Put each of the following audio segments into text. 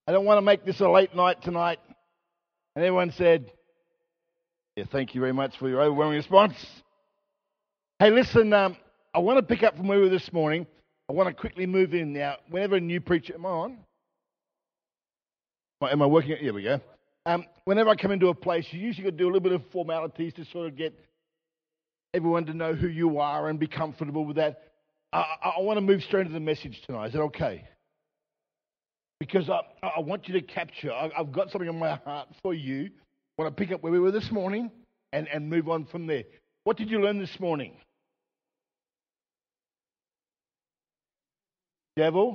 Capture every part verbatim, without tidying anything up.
I don't want to make this a late night tonight. And everyone said, yeah, thank you very much for your overwhelming response. Hey, listen, um, I want to pick up from where we were this morning. I want to quickly move in now. Whenever a new preacher, am I on? Am I, am I working? Here we go. Um, whenever I come into a place, you usually got to do a little bit of formalities to sort of get everyone to know who you are and be comfortable with that. I, I, I want to move straight into the message tonight. Is that okay? Because I, I want you to capture, I, I've got something on my heart for you. I want to pick up where we were this morning and, and move on from there. What did you learn this morning? Devil,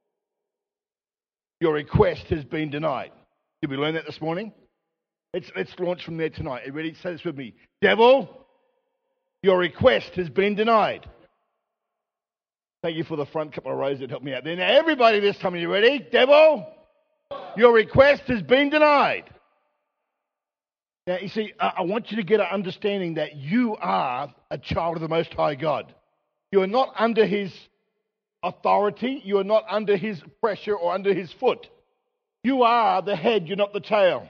your request has been denied. Did we learn that this morning? Let's, let's launch from there tonight. Are you ready? Say this with me. Devil, your request has been denied. Thank you for the front couple of rows that helped me out there. Now, everybody this time, are you ready? Devil, your request has been denied. Now, you see, I want you to get an understanding that you are a child of the Most High God. You are not under His authority. You are not under His pressure or under His foot. You are the head, you're not the tail.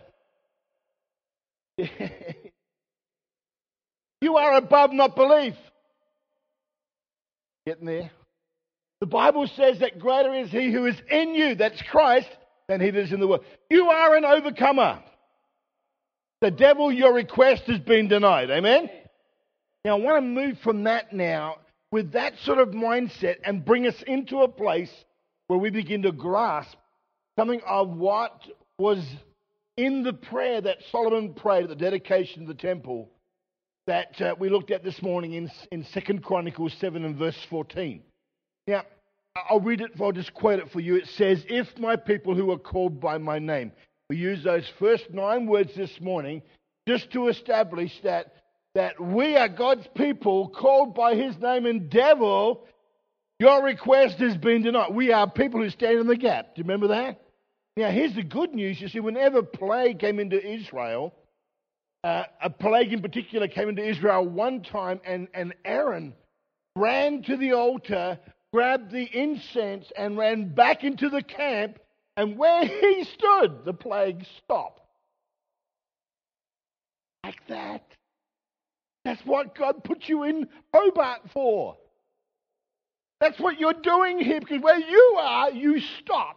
You are above, not beneath. Getting there? The Bible says that greater is He who is in you, that's Christ, than he that is in the world. You are an overcomer. The devil, your request has been denied. Amen? Now, I want to move from that now with that sort of mindset and bring us into a place where we begin to grasp something of what was in the prayer that Solomon prayed at the dedication of the temple that uh, we looked at this morning in, in Second Chronicles seven and verse fourteen. Now, I'll read it, I'll just quote it for you. It says, if my people who are called by my name. We use those first nine words this morning just to establish that, that we are God's people called by His name, and devil, your request has been denied. We are people who stand in the gap. Do you remember that? Now, here's the good news. You see, whenever plague came into Israel, uh, a plague in particular came into Israel one time, and, and Aaron ran to the altar, grabbed the incense, and ran back into the camp. And where he stood, the plague stopped. Like that. That's what God put you in Hobart for. That's what you're doing here, because where you are, you stop.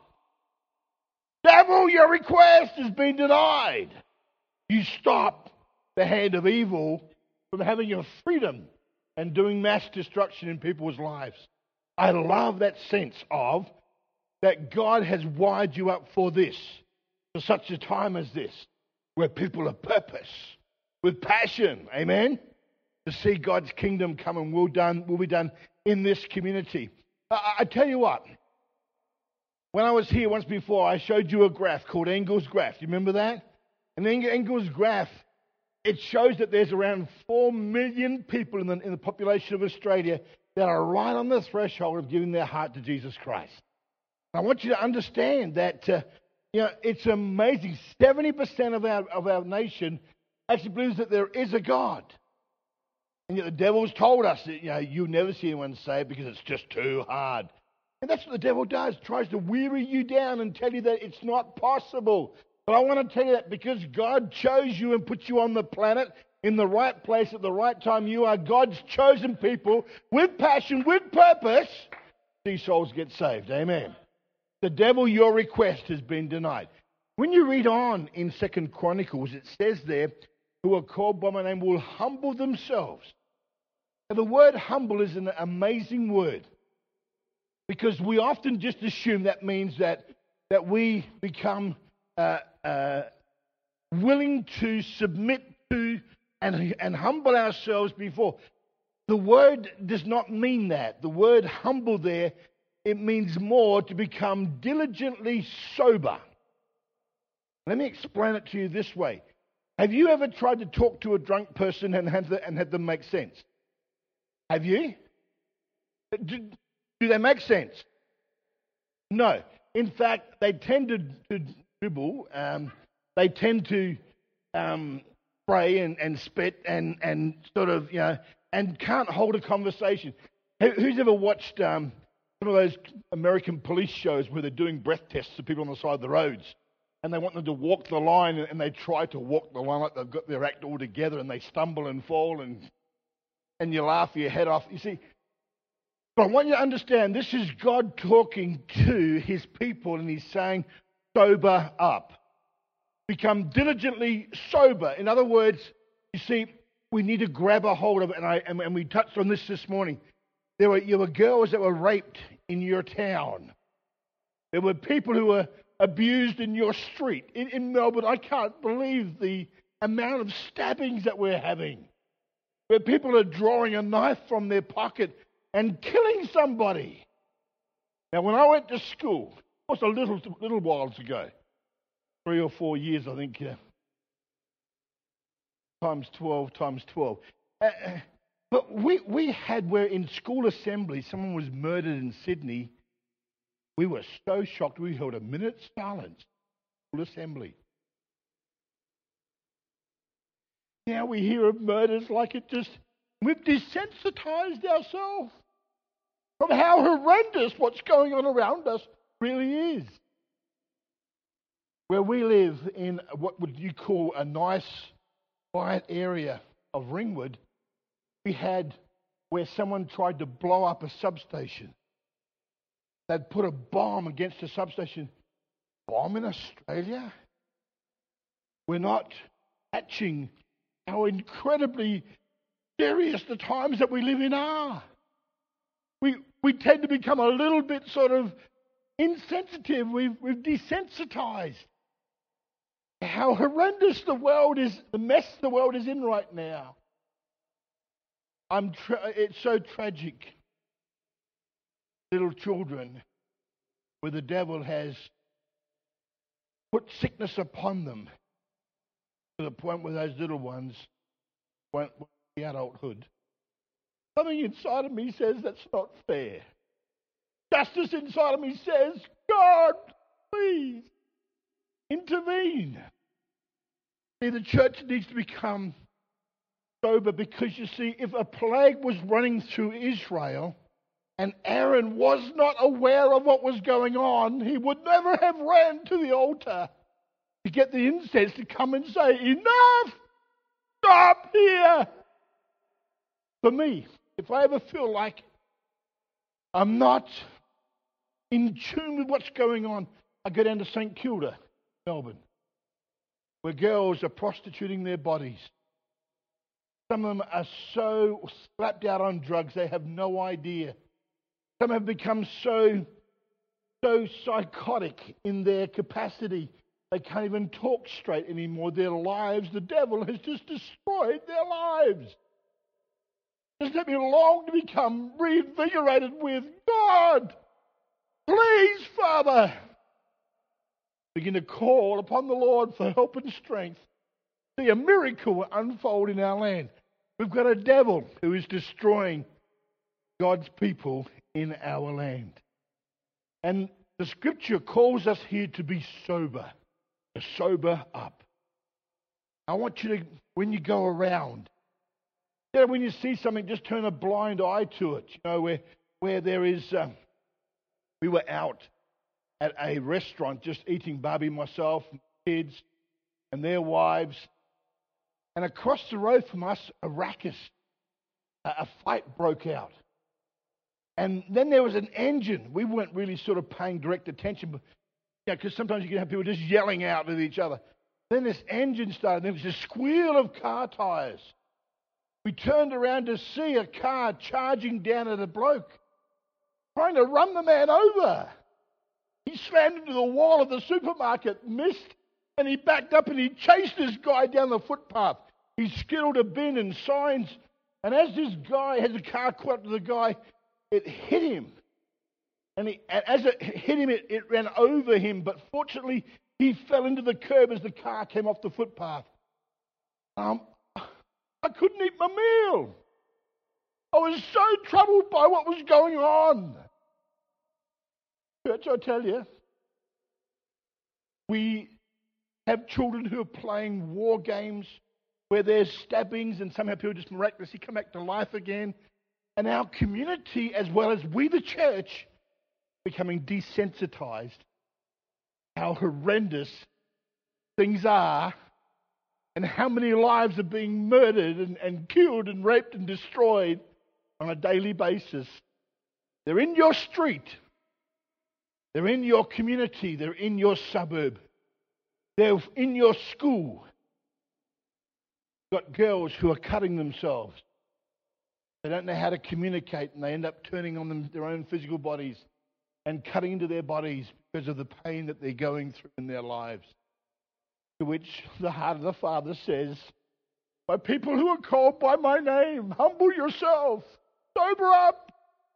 Devil, your request has been denied. You stop the hand of evil from having your freedom and doing mass destruction in people's lives. I love that sense of that God has wired you up for this, for such a time as this, where people of purpose, with passion, amen, to see God's kingdom come and will done will be done in this community. I, I tell you what, when I was here once before, I showed you a graph called Engel's graph. Do you remember that? And Engel's graph, it shows that there's around four million people in the, in the population of Australia that are right on the threshold of giving their heart to Jesus Christ. I want you to understand that uh, you know, it's amazing. seventy percent of our of our nation actually believes that there is a God. And yet the devil's told us that, you know, you'll never see anyone saved because it's just too hard. And that's what the devil does, tries to weary you down and tell you that it's not possible. But I want to tell you that because God chose you and put you on the planet in the right place at the right time, you are God's chosen people with passion, with purpose. See souls get saved. Amen. The devil, your request has been denied. When you read on in Second Chronicles, it says there, who are called by my name will humble themselves. Now, the word humble is an amazing word because we often just assume that means that, that we become uh, uh, willing to submit to and, and humble ourselves before. The word does not mean that. The word humble there, it means more to become diligently sober. Let me explain it to you this way. Have you ever tried to talk to a drunk person and had, the, and had them make sense? Have you? Do, do they make sense? No. In fact, they tend to, to dribble. Um, they tend to um, pray and, and spit and, and sort of, you know, and can't hold a conversation. Who's ever watched... Um, One of those American police shows where they're doing breath tests of people on the side of the roads, and they want them to walk the line, and they try to walk the line like they've got their act all together, and they stumble and fall, and and you laugh your head off. You see, but I want you to understand, this is God talking to his people, and he's saying, sober up. Become diligently sober. In other words, you see, we need to grab a hold of it, and, I, and, and we touched on this this morning. There were, there were girls that were raped in your town. There were people who were abused in your street. In, in Melbourne, I can't believe the amount of stabbings that we're having, where people are drawing a knife from their pocket and killing somebody. Now, when I went to school, it was a little, little while ago, three or four years, I think, uh, times twelve, times twelve. Uh, but we, we had where in school assembly, someone was murdered in Sydney. We were so shocked, we held a minute's silence. School assembly. Now we hear of murders like it just, we've desensitized ourselves from how horrendous what's going on around us really is. Where we live in what would you call a nice, quiet area of Ringwood, we had where someone tried to blow up a substation. They'd put a bomb against a substation. Bomb in Australia? We're not catching how incredibly serious the times that we live in are. We we tend to become a little bit sort of insensitive. We've we've desensitized how horrendous the world is, the mess the world is in right now. I'm tra- it's so tragic. Little children, where the devil has put sickness upon them to the point where those little ones won't be adulthood. Something inside of me says that's not fair. Justice inside of me says, God, please intervene. See, the church needs to become sober, because you see, if a plague was running through Israel and Aaron was not aware of what was going on, he would never have ran to the altar to get the incense to come and say, enough! Stop here! For me, if I ever feel like I'm not in tune with what's going on, I go down to St Kilda, Melbourne, where girls are prostituting their bodies. Some of them are so slapped out on drugs they have no idea. Some have become so, so psychotic in their capacity they can't even talk straight anymore. Their lives, the devil has just destroyed their lives. Just let me long to become reinvigorated with God. Please, Father, begin to call upon the Lord for help and strength. See a miracle unfold in our land. We've got a devil who is destroying God's people in our land. And the scripture calls us here to be sober, to sober up. I want you to, when you go around, you know, when you see something, just turn a blind eye to it. You know, where where there is, um, we were out at a restaurant just eating barbie, myself, kids, and their wives. And across the road from us, a ruckus, a, a fight broke out. And then there was an engine. We weren't really sort of paying direct attention, but yeah, because sometimes you can have people just yelling out at each other. Then this engine started. There was a squeal of car tires. We turned around to see a car charging down at a bloke, trying to run the man over. He slammed into the wall of the supermarket, missed, and he backed up and he chased this guy down the footpath. He skilled a bin and signs, and as this guy, as the car caught up to the guy, it hit him. And he, as it hit him, it, it ran over him, but fortunately, he fell into the curb as the car came off the footpath. Um, I couldn't eat my meal. I was so troubled by what was going on. Church, I tell you, we have children who are playing war games where there's stabbings and somehow people just miraculously come back to life again. And our community, as well as we the church, becoming desensitized how horrendous things are and how many lives are being murdered and, and killed and raped and destroyed on a daily basis. They're in your street. They're in your community. They're in your suburb. They're in your school. You've got girls who are cutting themselves. They don't know how to communicate, and they end up turning on them, their own physical bodies and cutting into their bodies because of the pain that they're going through in their lives. To which the heart of the Father says, "My people who are called by my name, humble yourself, sober up,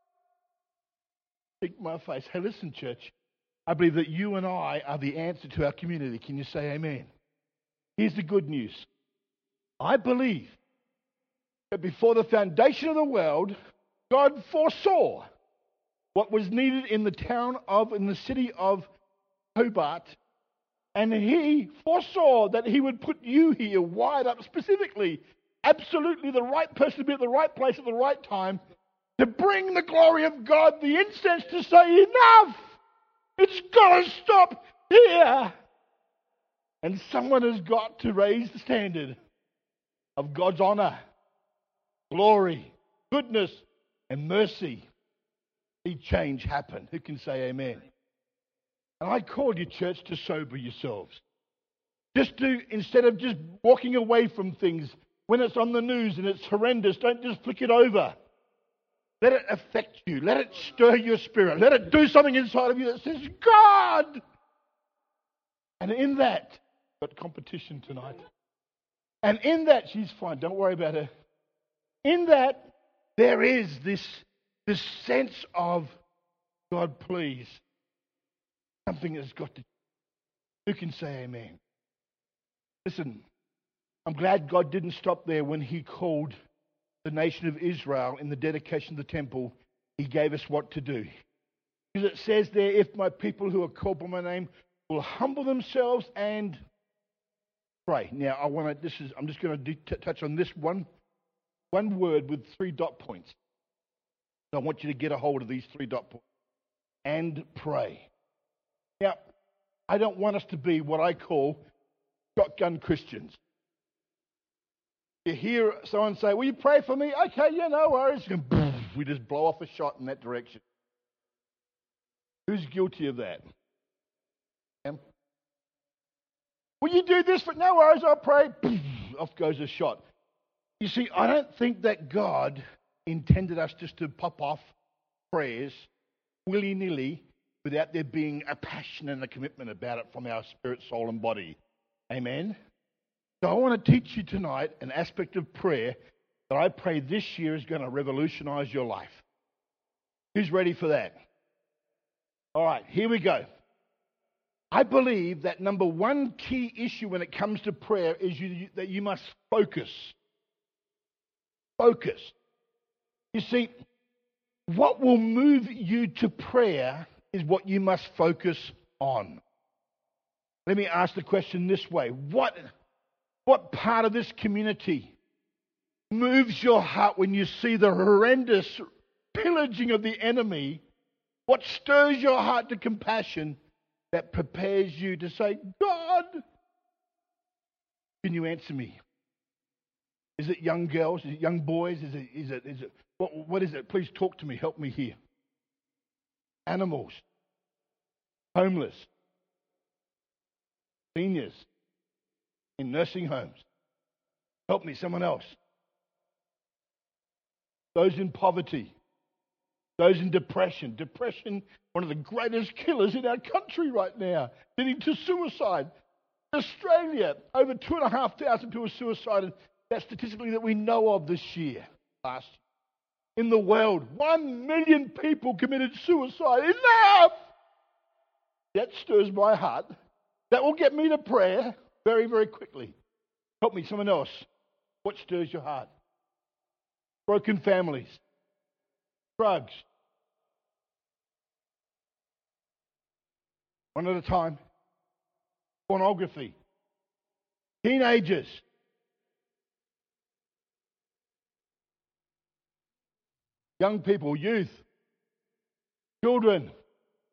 seek my face." Hey, listen, church. I believe that you and I are the answer to our community. Can you say amen? Here's the good news. I believe that before the foundation of the world, God foresaw what was needed in the town of, in the city of Hobart, and He foresaw that He would put you here wired up specifically, absolutely the right person to be at the right place at the right time, to bring the glory of God, the incense, to say, enough! It's got to stop here! And someone has got to raise the standard of God's honor, glory, goodness, and mercy. See change happen. Who can say amen? And I call you, church, to sober yourselves. Just to, instead of just walking away from things when it's on the news and it's horrendous, don't just flick it over. Let it affect you. Let it stir your spirit. Let it do something inside of you that says, God! And in that, got competition tonight. And in that, she's fine. Don't worry about her. In that, there is this, this sense of, God, please. Something has got to. Who can say amen? Listen, I'm glad God didn't stop there when He called the nation of Israel in the dedication of the temple. He gave us what to do. Because it says there, if my people who are called by my name will humble themselves and pray. Now, I want to. This is. I'm just going to de- touch on this one, one word with three dot points. So I want you to get a hold of these three dot points and pray. Now, I don't want us to be what I call shotgun Christians. You hear someone say, "Will you pray for me?" Okay, yeah, no worries. And we just blow off a shot in that direction. Who's guilty of that? Will you do this? For no worries, I'll pray. Off goes a shot. You see, I don't think that God intended us just to pop off prayers willy-nilly without there being a passion and a commitment about it from our spirit, soul, and body. Amen? So I want to teach you tonight an aspect of prayer that I pray this year is going to revolutionize your life. Who's ready for that? All right, here we go. I believe that number one key issue when it comes to prayer is you, that you must focus. Focus. You see, what will move you to prayer is what you must focus on. Let me ask the question this way. What, what part of this community moves your heart when you see the horrendous pillaging of the enemy? What stirs your heart to compassion that prepares you to say, God, can you answer me? Is it young girls? Is it young boys? Is it, is it, is it, what, what is it? Please talk to me. Help me here. Animals. Homeless. Seniors. In nursing homes. Help me, someone else. Those in poverty. Those in depression. Depression, one of the greatest killers in our country right now, leading to suicide. In Australia, over two and a half thousand people suicided. That's statistically that we know of this year, last year. In the world, one million people committed suicide. Enough! That stirs my heart. That will get me to prayer very, very quickly. Help me, someone else. What stirs your heart? Broken families. Drugs. One at a time. Pornography. Teenagers. Young people, youth. Children.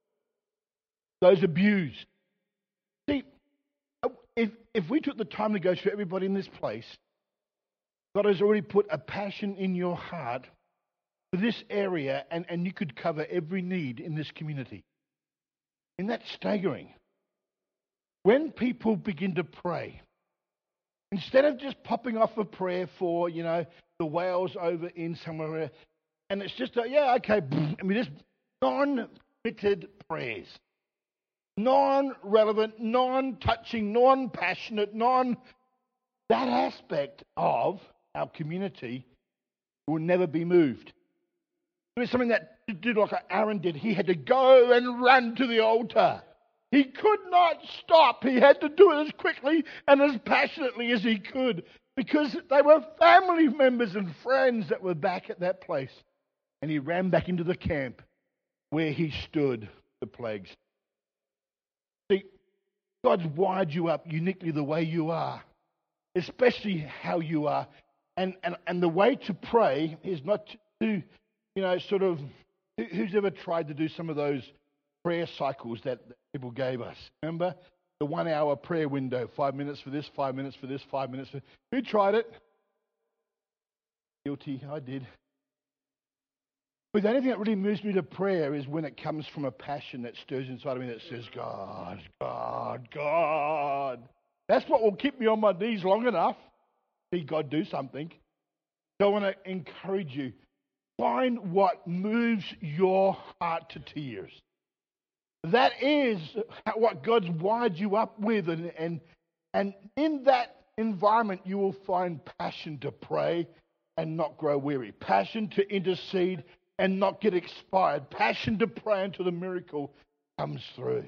those abused. See, if, if we took the time to go through everybody in this place, God has already put a passion in your heart for this area, and, and you could cover every need in this community. Isn't that staggering? When people begin to pray, instead of just popping off a prayer for, you know, the whales over in somewhere, and it's just, a, yeah, okay, I mean, just non-committed prayers. Non-relevant, non-touching, non-passionate, non... That aspect of our community will never be moved. It was something that did like Aaron did. He had to go and run to the altar. He could not stop. He had to do it as quickly and as passionately as he could because they were family members and friends that were back at that place. And he ran back into the camp where he stood the plagues. See, God's wired you up uniquely the way you are, especially how you are. And, and, and the way to pray is not to, you know, sort of, who's ever tried to do some of those prayer cycles that people gave us? Remember? The one hour prayer window, five minutes for this, five minutes for this, five minutes for... Who tried it? Guilty, I did. But the only thing that really moves me to prayer is when it comes from a passion that stirs inside of me that says, God, God, God. That's what will keep me on my knees long enough. See God do something. So I want to encourage you. Find what moves your heart to tears. That is what God's wired you up with. And, and, and in that environment, you will find passion to pray and not grow weary. Passion to intercede and not get expired. Passion to pray until the miracle comes through.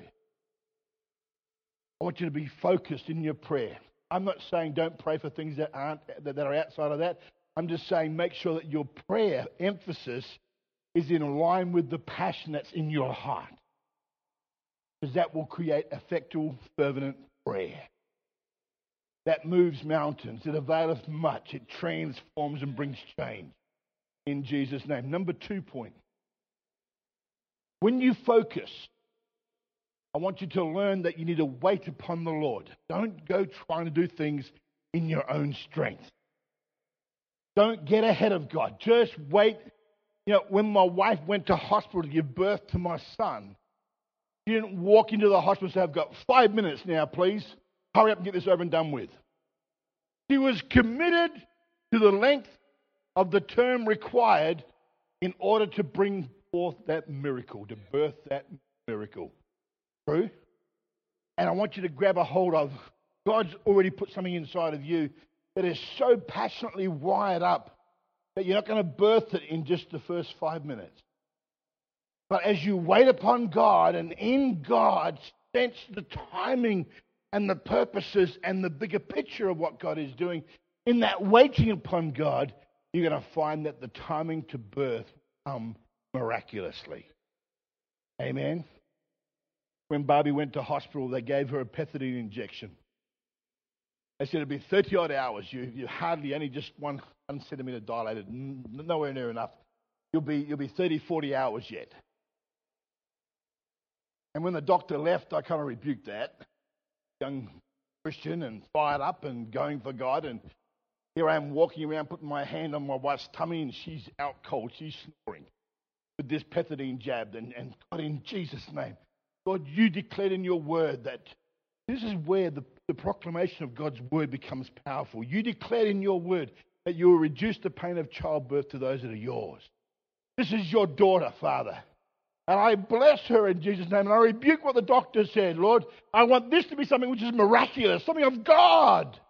I want you to be focused in your prayer. I'm not saying don't pray for things that aren't that are outside of that. I'm just saying make sure that your prayer emphasis is in line with the passion that's in your heart. Because that will create effectual, fervent prayer. That moves mountains. It availeth much. It transforms and brings change. In Jesus' name. Number two point. When you focus, I want you to learn that you need to wait upon the Lord. Don't go trying to do things in your own strength. Don't get ahead of God. Just wait. You know, when my wife went to hospital to give birth to my son, she didn't walk into the hospital and say, I've got five minutes now, please. Hurry up and get this over and done with. She was committed to the length of the term required in order to bring forth that miracle, to birth that miracle. True? And I want you to grab a hold of, God's already put something inside of you that is so passionately wired up that you're not going to birth it in just the first five minutes. But as you wait upon God and in God sense the timing and the purposes and the bigger picture of what God is doing, in that waiting upon God, you're going to find that the timing to birth come miraculously. Amen? When Barbie went to hospital, they gave her a pethidine injection. They said it'd be thirty-odd hours. You, you hardly only just one, one centimetre dilated, nowhere near enough. You'll be, you'll be thirty, forty hours yet. And when the doctor left, I kind of rebuked that. Young Christian and fired up and going for God. And here I am walking around, putting my hand on my wife's tummy, and she's out cold. She's snoring with this pethidine jabbed. And, and God, in Jesus' name, God, you declared in your word that this is where the, the proclamation of God's word becomes powerful. You declared in your word that you will reduce the pain of childbirth to those that are yours. This is your daughter, Father. And I bless her in Jesus' name. And I rebuke what the doctor said. Lord, I want this to be something which is miraculous, something of God.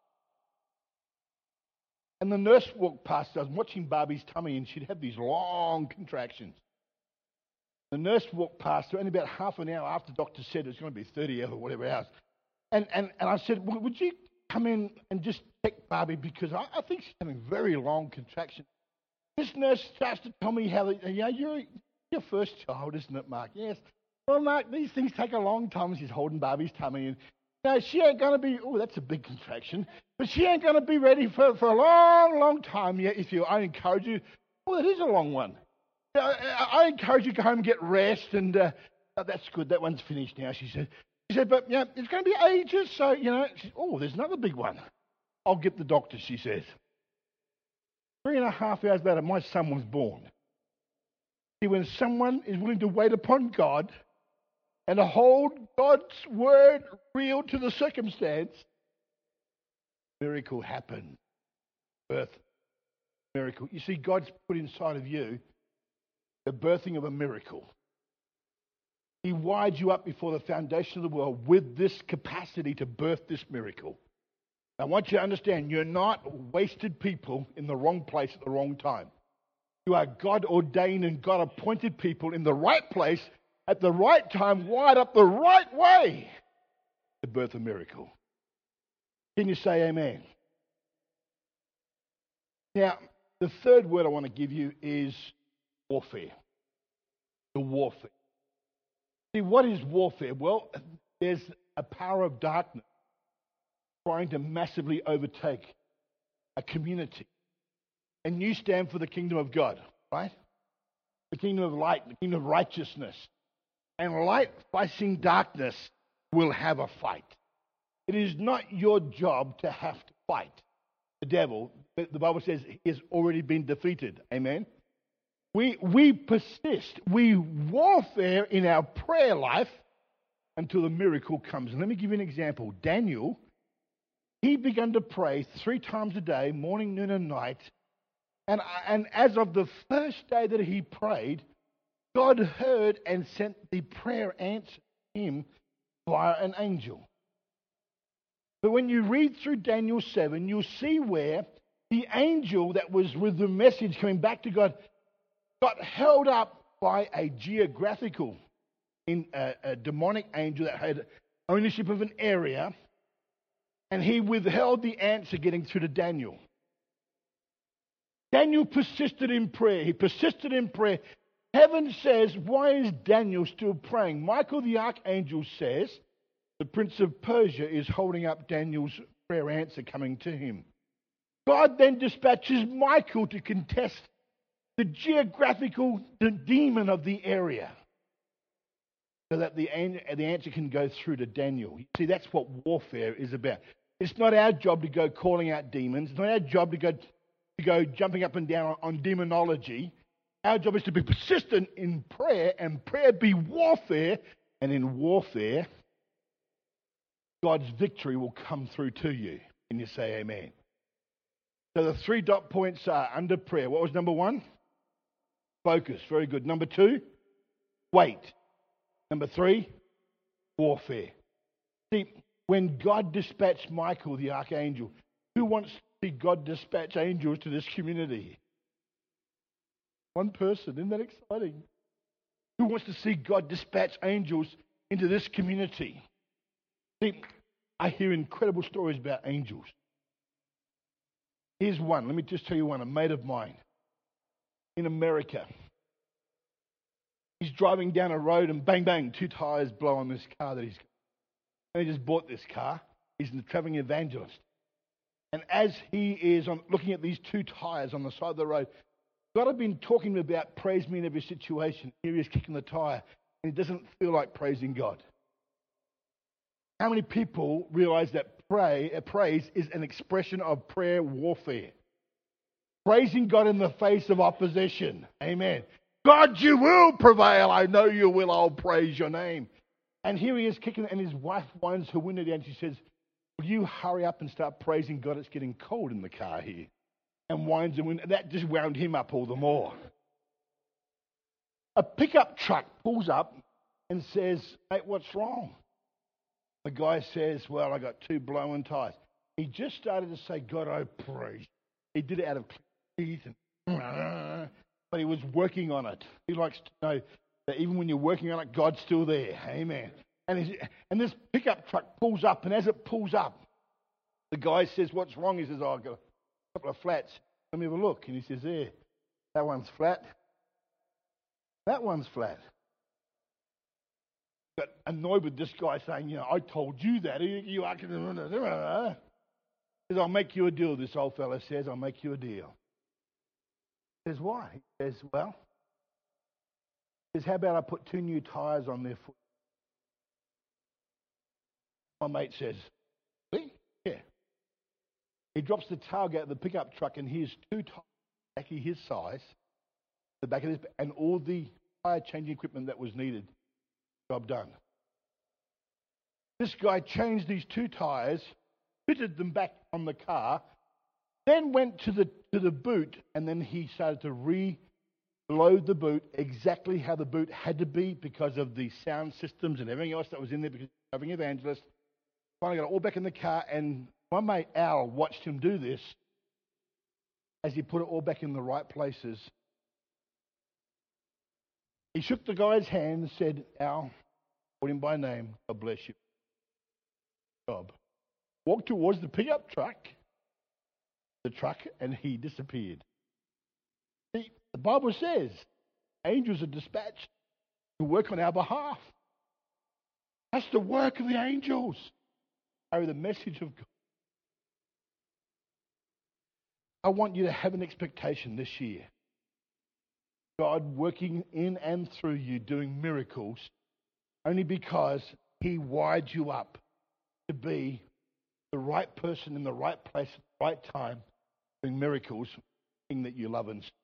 And the nurse walked past. I was watching Barbie's tummy, and she'd have these long contractions. The nurse walked past her, only about half an hour after the doctor said it's going to be thirty or whatever else. And, and, and I said, well, would you come in and just check Barbie? Because I, I think she's having very long contractions. This nurse starts to tell me how, you know, you're your first child, isn't it, Mark? Yes. Well, Mark, these things take a long time. She's holding Barbie's tummy. And, you know, she ain't going to be, oh, that's a big contraction. But she ain't going to be ready for, for a long, long time yet. If you, I encourage you, oh, it is a long one. I, I encourage you to go home and get rest and, uh, oh, that's good. That one's finished now, she said. She said, but, you know, it's going to be ages, so, you know. She said, oh, there's another big one. I'll get the doctor, she says. Three and a half hours later, my son was born. See, when someone is willing to wait upon God and to hold God's word real to the circumstance, miracle happens. Birth, miracle. You see, God's put inside of you the birthing of a miracle. He wired you up before the foundation of the world with this capacity to birth this miracle. I want you to understand, you're not wasted people in the wrong place at the wrong time. You are God-ordained and God-appointed people in the right place at the right time, wired up the right way to birth a miracle. Can you say amen? Now, the third word I want to give you is warfare. The warfare. See, what is warfare? Well, there's a power of darkness trying to massively overtake a community. And you stand for the kingdom of God, right? The kingdom of light, the kingdom of righteousness. And light facing darkness will have a fight. It is not your job to have to fight the devil. The Bible says he has already been defeated. Amen? We, we persist. We warfare in our prayer life until the miracle comes. And let me give you an example. Daniel, he began to pray three times a day, morning, noon, and night. And, and as of the first day that he prayed, God heard and sent the prayer answer to him via an angel. But when you read through Daniel seven, you'll see where the angel that was with the message coming back to God got held up by a geographical, in, a, a demonic angel that had ownership of an area, and he withheld the answer getting through to Daniel. Daniel persisted in prayer. He persisted in prayer. Heaven says, why is Daniel still praying? Michael the archangel says, the prince of Persia is holding up Daniel's prayer answer coming to him. God then dispatches Michael to contest the geographical the demon of the area so that the, the answer can go through to Daniel. You see, that's what warfare is about. It's not our job to go calling out demons. It's not our job to go, to go jumping up and down on, on demonology. Our job is to be persistent in prayer, and prayer be warfare, and in warfare, God's victory will come through to you. Can you say amen? So the three dot points are under prayer. What was number one? Focus. Very good. Number two, wait. Number three, warfare. See, when God dispatched Michael, the archangel, who wants to see God dispatch angels to this community? One person. Isn't that exciting? Who wants to see God dispatch angels into this community? See, I hear incredible stories about angels. Here's one. Let me just tell you one. A mate of mine in America. He's driving down a road and bang, bang, two tires blow on this car that he's got. And he just bought this car. He's a traveling evangelist. And as he is on, looking at these two tires on the side of the road, God had been talking about praise me in every situation. Here he is kicking the tire, and he doesn't feel like praising God. How many people realize that pray, uh, praise is an expression of prayer warfare? Praising God in the face of opposition. Amen. God, you will prevail. I know you will. I'll praise your name. And here he is kicking, and his wife winds her window down. She says, will you hurry up and start praising God? It's getting cold in the car here. And winds the window. That just wound him up all the more. A pickup truck pulls up and says, mate, what's wrong? The guy says, well, I got two blown tires. He just started to say, God, I praise. He did it out of teeth, and, but he was working on it. He likes to know that even when you're working on it, God's still there. Amen. And, he's, and this pickup truck pulls up, and as it pulls up, the guy says, what's wrong? He says, oh, I've got a couple of flats. Let me have a look. And he says, there, that one's flat. That one's flat. Got annoyed with this guy saying, you know, I told you that. You, you are. He says, I'll make you a deal, this old fella says. I'll make you a deal. He says, why? He says, well, He says, how about I put two new tyres on their foot? My mate says, really? Yeah. He drops the tailgate of the pickup truck and here's two tyres, exactly his size, the back of his, and all the tyre changing equipment that was needed. Job done. This guy changed these two tyres, fitted them back on the car, then went to the to the boot, and then he started to reload the boot exactly how the boot had to be because of the sound systems and everything else that was in there because he was having evangelist. Finally got it all back in the car, and my mate Al watched him do this as he put it all back in the right places. He shook the guy's hand and said, Al, called him by name, God bless you. Job. Walked towards the pickup truck, the truck, and he disappeared. See, the Bible says angels are dispatched to work on our behalf. That's the work of the angels. Carry the message of God. I want you to have an expectation this year. God working in and through you, doing miracles, only because He wired you up to be the right person in the right place at the right time, doing miracles, thing that you love and see.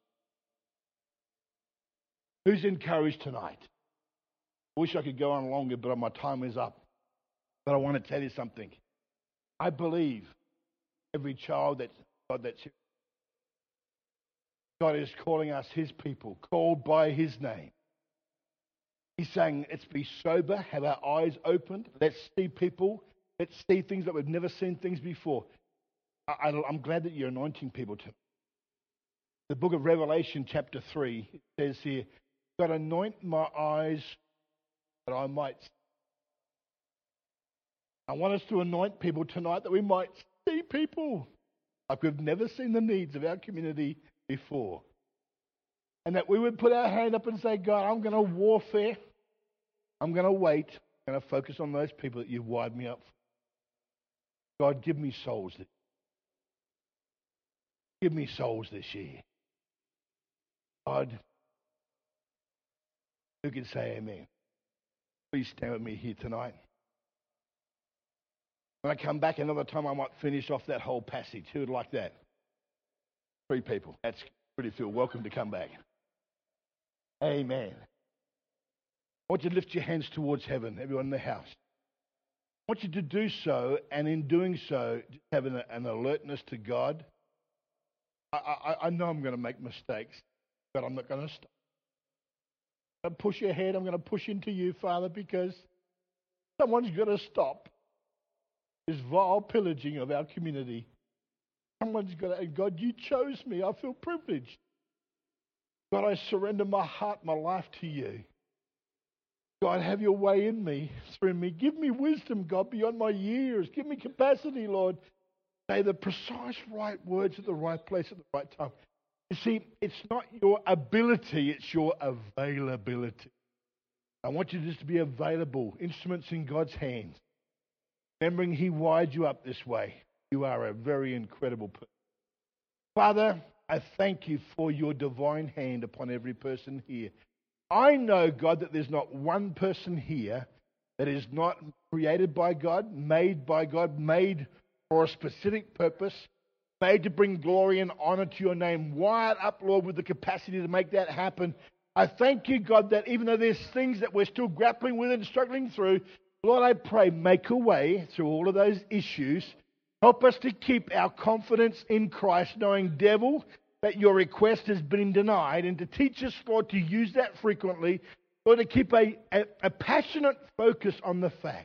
Who's encouraged tonight? I wish I could go on longer, but my time is up. But I want to tell you something. I believe every child that God that's here, God is calling us His people, called by His name. He's saying, let's be sober, have our eyes opened, let's see people, let's see things that we've never seen things before. I, I, I'm glad that you're anointing people to. The book of Revelation, chapter three, it says here, God, anoint my eyes that I might see. I want us to anoint people tonight that we might see people like we've never seen the needs of our community before. And that we would put our hand up and say, God, I'm going to warfare. I'm going to wait. I'm going to focus on those people that you've wired me up for. God, give me souls. This Give me souls this year. God, who can say amen? Please stand with me here tonight. When I come back another time, I might finish off that whole passage. Who would like that? Three people. That's pretty feel welcome to come back. Amen. I want you to lift your hands towards heaven, everyone in the house. I want you to do so, and in doing so, just have an, an alertness to God. I, I, I know I'm going to make mistakes, but I'm not going to stop. I'm going to push ahead. I'm going to push into you, Father, because someone's got to stop this vile pillaging of our community. Someone's got to, and God, you chose me. I feel privileged. God, I surrender my heart, my life to you. God, have your way in me, through me. Give me wisdom, God, beyond my years. Give me capacity, Lord. Say the precise right words at the right place at the right time. You see, it's not your ability, it's your availability. I want you just to be available, instruments in God's hands. Remembering He wired you up this way. You are a very incredible person. Father, I thank you for your divine hand upon every person here. I know, God, that there's not one person here that is not created by God, made by God, made for a specific purpose, made to bring glory and honor to your name. Wired up, Lord, with the capacity to make that happen. I thank you, God, that even though there's things that we're still grappling with and struggling through, Lord, I pray, make a way through all of those issues. Help us to keep our confidence in Christ, knowing, devil, that your request has been denied, and to teach us, Lord, to use that frequently, Lord, to keep a, a, a passionate focus on the fact,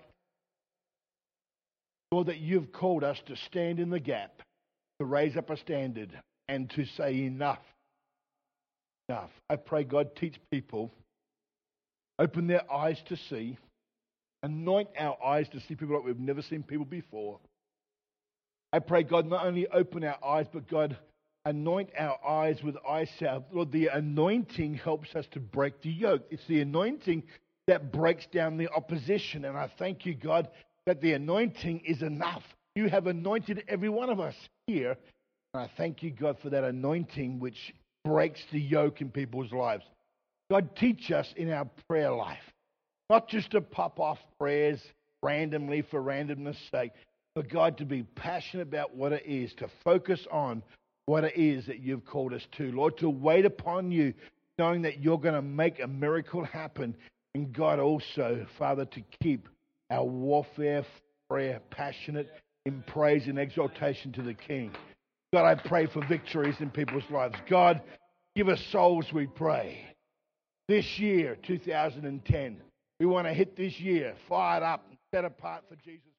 Lord, that you've called us to stand in the gap, to raise up a standard, and to say enough. Enough. I pray, God, teach people, open their eyes to see, anoint our eyes to see people like we've never seen people before. I pray, God, not only open our eyes, but God, anoint our eyes with eye salve. Lord, the anointing helps us to break the yoke. It's the anointing that breaks down the opposition. And I thank you, God, that the anointing is enough. You have anointed every one of us here. And I thank you, God, for that anointing which breaks the yoke in people's lives. God, teach us in our prayer life, not just to pop off prayers randomly for randomness' sake, but God, to be passionate about what it is, to focus on what it is that you've called us to. Lord, to wait upon you, knowing that you're going to make a miracle happen. And God, also, Father, to keep our warfare prayer passionate in praise and exaltation to the King. God, I pray for victories in people's lives. God, give us souls, we pray. This year, two thousand ten, we want to hit this year fired up and set apart for Jesus.